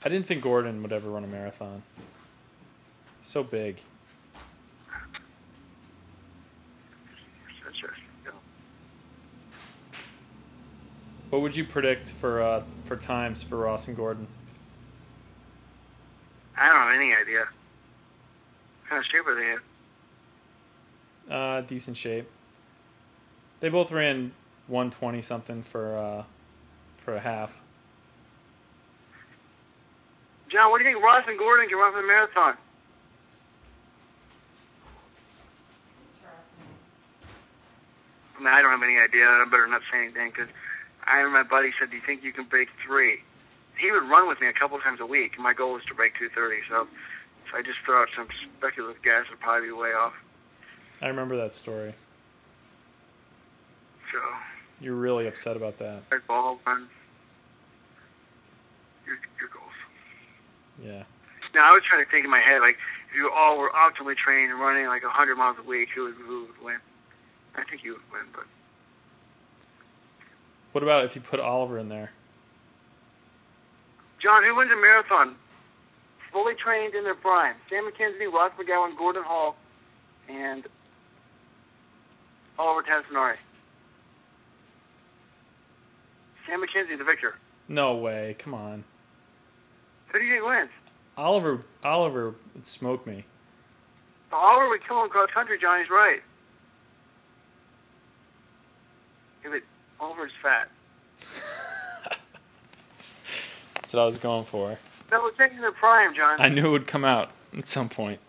I didn't think Gordon would ever run a marathon. He's so big. That's interesting. Yeah. What would you predict for times for Ross and Gordon? I don't have any idea. What kind of shape are they in? Decent shape. They both ran 120 something for a half. John, what do you think Ross and Gordon can run for the marathon? I mean, I don't have any idea. I better not say anything because I remember my buddy said, "Do you think you can break 3?" He would run with me a couple times a week, and my goal is to break 2:30. So if I just throw out some speculative guess, it'll probably be way off. I remember that story. So You're really upset about that. ball run your goals. Yeah. Now I was trying to think in my head, like if you all were optimally trained and running like 100 miles a week, who would win? I think you would win, but What about if you put Oliver in there? John, who wins a marathon? Fully trained in their prime. Sam McKenzie, Ross McGowan, Gordon Hall, and Oliver Tassinari. Sam McKenzie, the victor. No way. Come on. Who do you think wins? Oliver would smoke me. Oliver would kill him cross country, John. He's right. Yeah, but Oliver's fat. That's what I was going for. That was taking their prime, John. I knew it would come out at some point.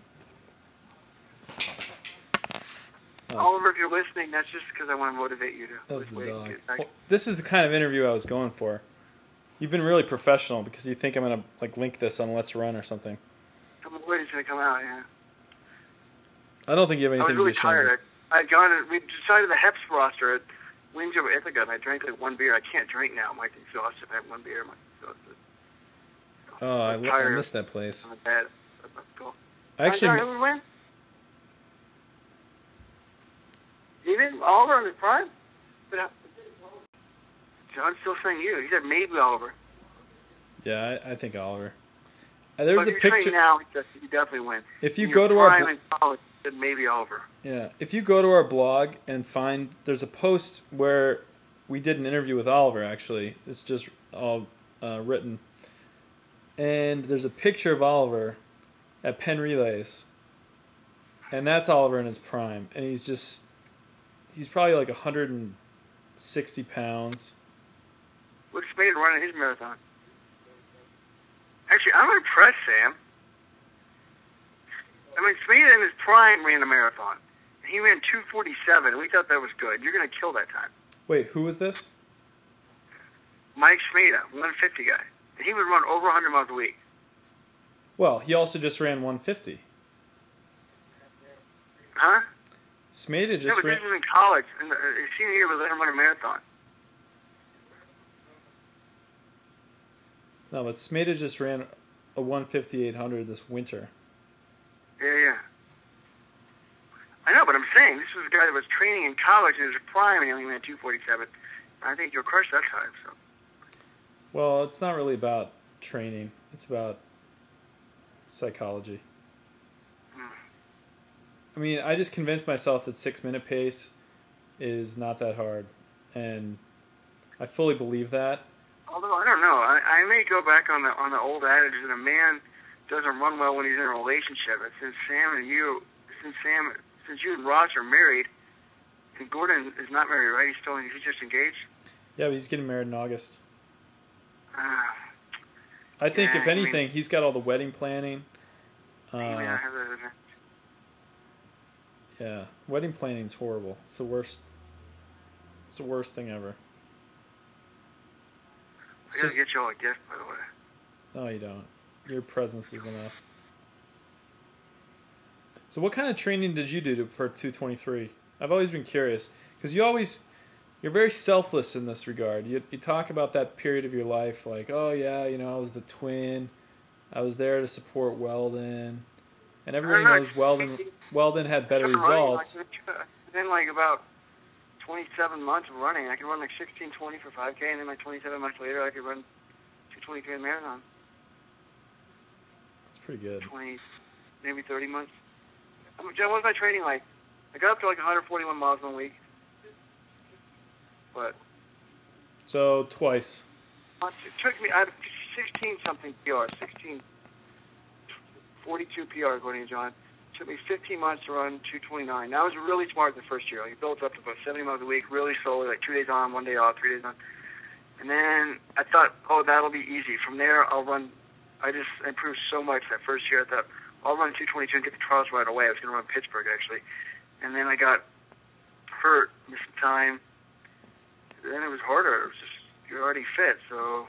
Oliver, if you're listening, that's just because I want to motivate you to. That was the wait dog. and get back. Well, this is the kind of interview I was going for. You've been really professional because you think I'm going to link this on Let's Run or something. I'm worried it's going to come out, yeah. I don't think you have I was anything really to be ashamed tired. I'd gone and we decided the Heps roster at Wings Over Ithaca, and I drank like one beer. I can't drink now. I'm like exhausted. I had one beer. I'm like exhausted. of. Oh, I missed that place. I'm bad. Cool. Actually, Who would win? Even Oliver on his prime? But, John's still saying you. He said maybe Oliver. yeah, I think Oliver. There's but a if you're picture. saying now, he definitely win. If you In go your to our prime in college, he said maybe Oliver. Yeah, if you go to our blog and find, there's a post where we did an interview with Oliver, actually. It's just all written. And there's a picture of Oliver at Penn Relays. And that's Oliver in his prime. And he's probably like 160 pounds. Looks made running his marathon. Actually, I'm impressed, Sam. I mean, Smeda in his prime ran a marathon. He ran 2:47, and we thought that was good. You're going to kill that time. Wait, who was this? Mike Smeda, 150 guy. And he would run over 100 miles a week. Well, he also just ran 150. Huh? Smeda Yeah, just but ran... this was in college. And his senior year, we let him run a marathon. No, but Smeda just ran a 150-800 this winter. Yeah. I know, but I'm saying this was a guy that was training in college in his prime, and he only ran 2:47. I think you'll crush that time. So. Well, it's not really about training. It's about psychology. I mean, I just convinced myself that 6-minute pace is not that hard. And I fully believe that. Although, I don't know. I may go back on the old adage that a man doesn't run well when he's in a relationship. And since you and Ross are married, and Gordon is not married, right? He's just engaged? Yeah, but he's getting married in August. I I think, if anything, he's got all the wedding planning. Yeah, wedding planning's horrible. It's the worst. It's the worst thing ever. I gotta get you all a gift, by the way. No, you don't. Your presence is enough. So what kind of training did you do for 223? I've always been curious. Because you're very selfless in this regard. You talk about that period of your life like, oh yeah, I was the twin. I was there to support Weldon. And everybody knows Weldon had better results. Within about 27 months of running, I could run 16:20 for 5K, and then 27 months later, I could run 2:23 in marathon. pretty good. 20, maybe 30 months. What was my training like? I got up to like 141 miles 1 week. But So twice. it took me, I had 16-something PR, 42 PR according to John. It took me 15 months to run 229. That was really smart the first year. I built up to about 70 miles a week, really slowly, like 2 days on, 1 day off, 3 days on. And then I thought, oh, that'll be easy. From there, I'll run. I just improved so much that first year. I thought, I'll run 222 and get the trials right away. I was going to run Pittsburgh, actually. And then I got hurt, missed some time. Then it was harder. It was just, you're already fit, so,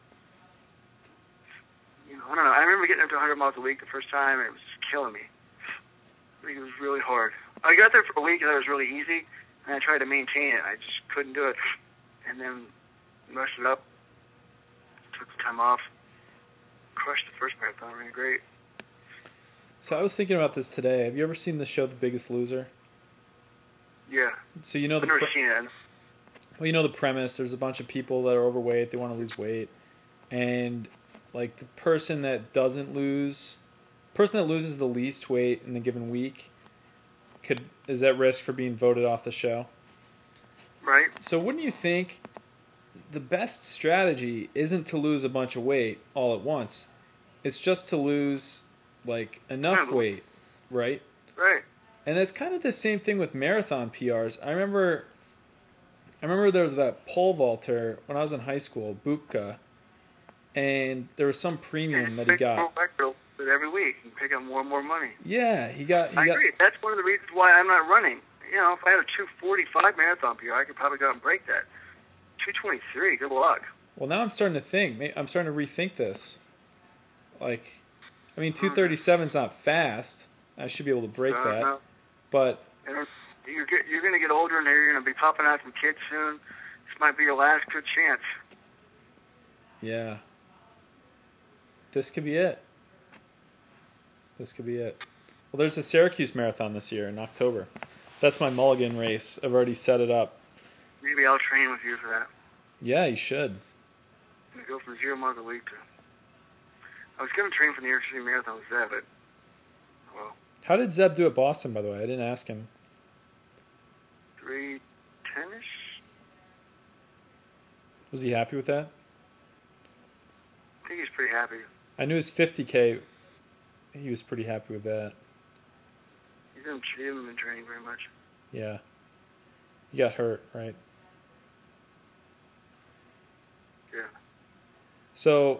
I don't know. I remember getting up to 100 miles a week the first time, and it was just killing me. It was really hard. I got there for a week, and it was really easy, and I tried to maintain it. I just couldn't do it. And then rushed it up, took some time off, crushed the first marathon, ran great. So I was thinking about this today. Have you ever seen the show The Biggest Loser? Yeah. So you know I've never seen it. Well, you know the premise. There's a bunch of people that are overweight. They want to lose weight. And, like, the person that loses the least weight in the given week is at risk for being voted off the show. Right. So wouldn't you think the best strategy isn't to lose a bunch of weight all at once? It's just to lose, like, enough weight, right? Right. And that's kind of the same thing with marathon PRs. I remember there was that pole vaulter when I was in high school, Bupka, and there was some premium that he got. Every week, you pick up more and more money. Yeah, he got. I agree. That's one of the reasons why I'm not running. If I had a 2:45 marathon PR, I could probably go out and break that. 2:23, good luck. Well, now I'm starting to rethink this. Like, 2:37's not fast. I should be able to break that. No. But you're going to get older, and you're going to be popping out some kids soon. This might be your last good chance. Yeah. This could be it. Well, there's a Syracuse Marathon this year in October. That's my mulligan race. I've already set it up. Maybe I'll train with you for that. Yeah, you should. I'm going to go from 0 miles a week to... I was going to train for the New York City Marathon with Zeb, but... Well... How did Zeb do at Boston, by the way? I didn't ask him. 3:10-ish? Was he happy with that? I think he's pretty happy. I knew his 50K... He was pretty happy with that. He hasn't been training very much. Yeah. He got hurt, right? Yeah. So,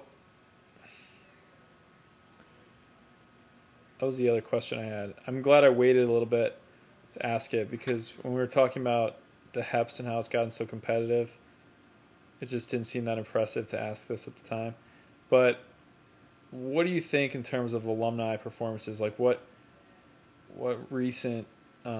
that was the other question I had. I'm glad I waited a little bit to ask it, because when we were talking about the HEPs and how it's gotten so competitive, it just didn't seem that impressive to ask this at the time. But what do you think in terms of alumni performances? Like, what recent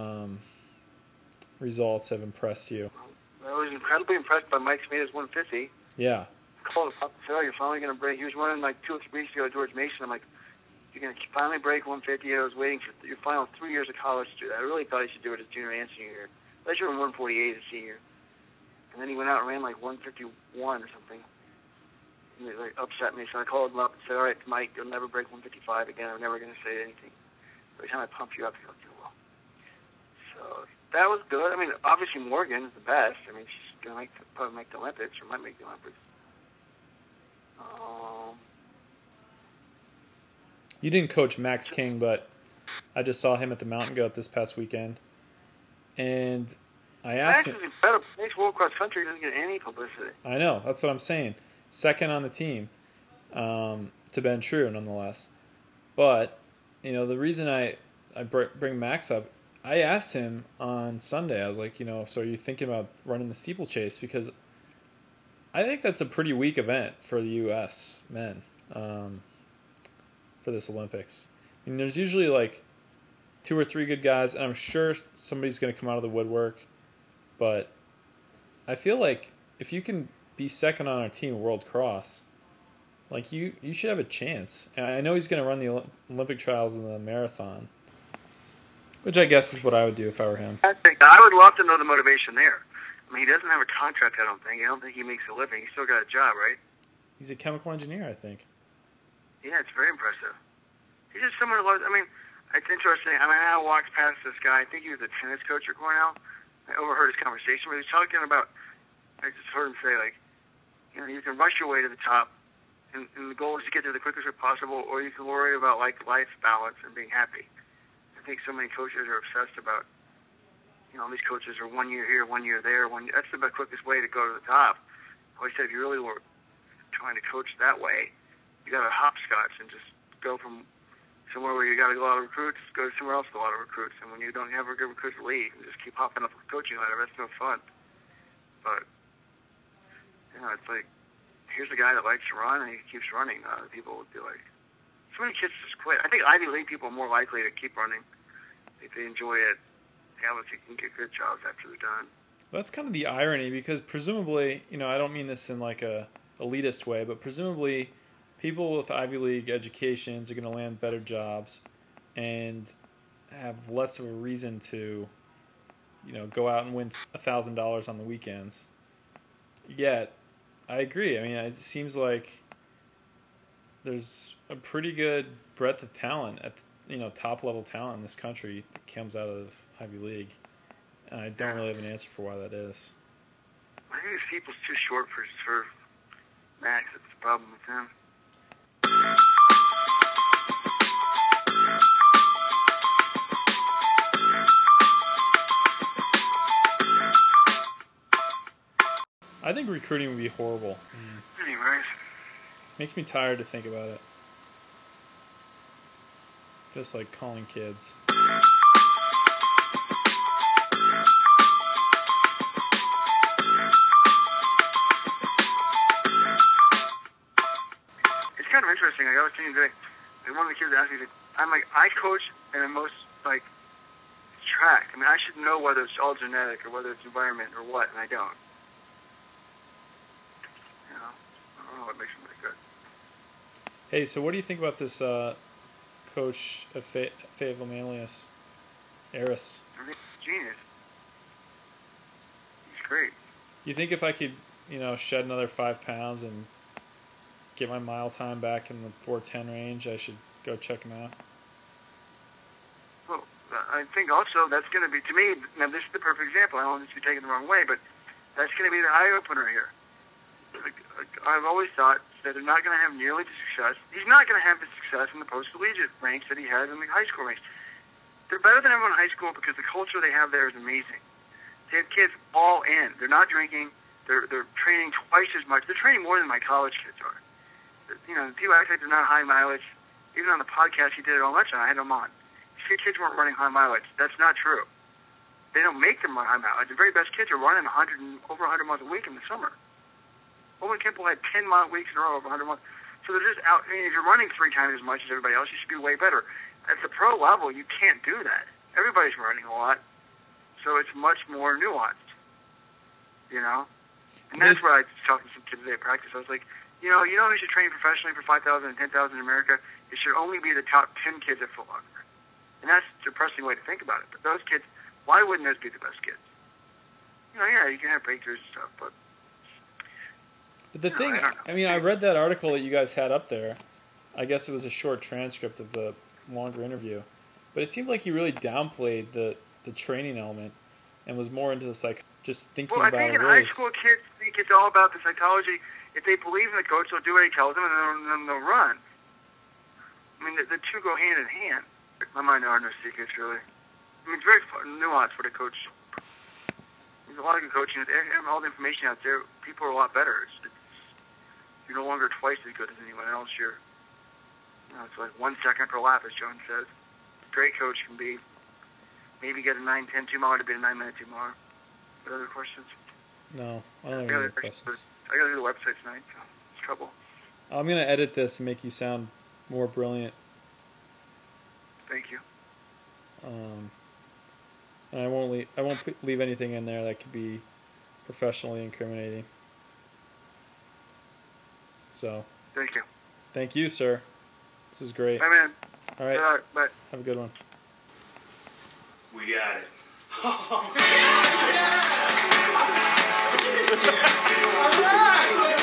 results have impressed you? I was incredibly impressed by Mike Smeda's 150. Yeah. I called him up and said, you're finally going to break. He was running like 2 or 3 weeks ago at George Mason. I'm like, you're going to finally break 150. I was waiting for your final 3 years of college to do that. I really thought he should do it as junior and senior year. I should run 148 as senior. And then he went out and ran like 151 or something. And it like upset me, so I called him up and said, all right, Mike, you'll never break 155 again. I'm never going to say anything. Every time I pump you up, you're like, well. So that was good. I mean, obviously Morgan is the best. I mean, she's going to probably make the Olympics, or might make the Olympics. You didn't coach Max King, but I just saw him at the Mountain Goat this past weekend. And I asked him... Max World Cross Country doesn't get any publicity. I know. That's what I'm saying. Second on the team, to Ben True, nonetheless. But, the reason I bring Max up, I asked him on Sunday, I was like, so are you thinking about running the steeplechase? Because I think that's a pretty weak event for the U.S. men for this Olympics. I mean, there's usually like 2 or 3 good guys, and I'm sure somebody's going to come out of the woodwork. But I feel like if you can be second on our team World Cross, like you should have a chance. And I know he's going to run the Olympic trials in the marathon, which I guess is what I would do if I were him. I would love to know the motivation there. I mean, he doesn't have a contract, I don't think. I don't think he makes a living. He's still got a job, right? He's a chemical engineer, I think. Yeah, it's very impressive. he's just someone who loves. I mean, it's interesting. I mean, I walked past this guy. I think he was a tennis coach at Cornell. I overheard his conversation, but he was talking about. I just heard him say like, you can rush your way to the top, and the goal is to get there the quickest way possible, or you can worry about like life balance and being happy. I think so many coaches are obsessed about. These coaches are 1 year here, 1 year there. That's the quickest way to go to the top. I always said, if you really were trying to coach that way, you got to hopscotch and just go from somewhere where you got a lot of recruits, go to somewhere else with a lot of recruits. And when you don't have a good recruits, leave and just keep hopping up the coaching ladder. That's no fun. But it's like here's a guy that likes to run and he keeps running. People would be like, so many kids just quit. I think Ivy League people are more likely to keep running if they enjoy it. They obviously can get good jobs after they're done. Well, that's kind of the irony because presumably, I don't mean this in like a elitist way, but presumably people with Ivy League educations are going to land better jobs and have less of a reason to, go out and win $1,000 on the weekends. Yet, I agree. I mean, it seems like there's a pretty good breadth of talent at top level talent in this country that comes out of Ivy League, and I don't really have an answer for why that is. I think this people's too short for Max. That's the problem with him. I think recruiting would be horrible. Anyways. Makes me tired to think about it. Just like calling kids. It's kind of interesting. I was thinking today, one of the kids asked me, I'm like, I coach in the most, track. I mean, I should know whether it's all genetic or whether it's environment or what, and I don't. I don't know what makes them really good. Hey, so what do you think about this coach of Fayetteville Manlius, Eris? I think he's a genius. He's great. You think if I could, shed another 5 pounds and get my mile time back in the 4:10 range, I should go check him out? Well, I think also that's going to be, to me, now this is the perfect example. I don't want this to be taken the wrong way, but that's going to be the eye-opener here. I've always thought that they're not going to have nearly the success. He's not going to have the success in the post-collegiate ranks that he has in the high school ranks. They're better than everyone in high school because the culture they have there is amazing. They have kids all in. They're not drinking. They're training twice as much. They're training more than my college kids are. People act like they're not high mileage. Even on the podcast he did it all much, and I had them on. Kids weren't running high mileage. That's not true. They don't make them run high mileage. The very best kids are running over 100 miles a week in the summer. Owen Kimball had 10-mile weeks in a row over 100 miles. So they're just out. I mean, if you're running 3 times as much as everybody else, you should be way better. At the pro level, you can't do that. Everybody's running a lot. So it's much more nuanced. And that's what I was talking to some kids today at practice. I was like, who should train professionally for 5,000 and 10,000 in America? It should only be the top 10 kids at Foot Locker. And that's a depressing way to think about it. But those kids, why wouldn't those be the best kids? You can have breakthroughs and stuff, but the thing, I read that article that you guys had up there. I guess it was a short transcript of the longer interview. But it seemed like you really downplayed the training element and was more into the just thinking about a race. Well, I think in high school kids think it's all about the psychology. If they believe in the coach, they'll do what he tells them, and then they'll run. I mean, the two go hand in hand. In my mind, there are no secrets, really. I mean, it's very nuanced what a coach. There's a lot of good coaching. All the information out there, people are a lot better. You're no longer twice as good as anyone else. It's like 1 second per lap, as Jones says. Great coach can be maybe get a 9:10 2-miler to be a 9-minute 2-miler. Other questions? No, I don't have any questions. I got to do the website tonight. So it's trouble. I'm gonna edit this and make you sound more brilliant. Thank you. And I won't leave anything in there that could be professionally incriminating. So. Thank you. Thank you, sir. This was great. Bye, man. All right. Bye. Have a good one. We got it. All right.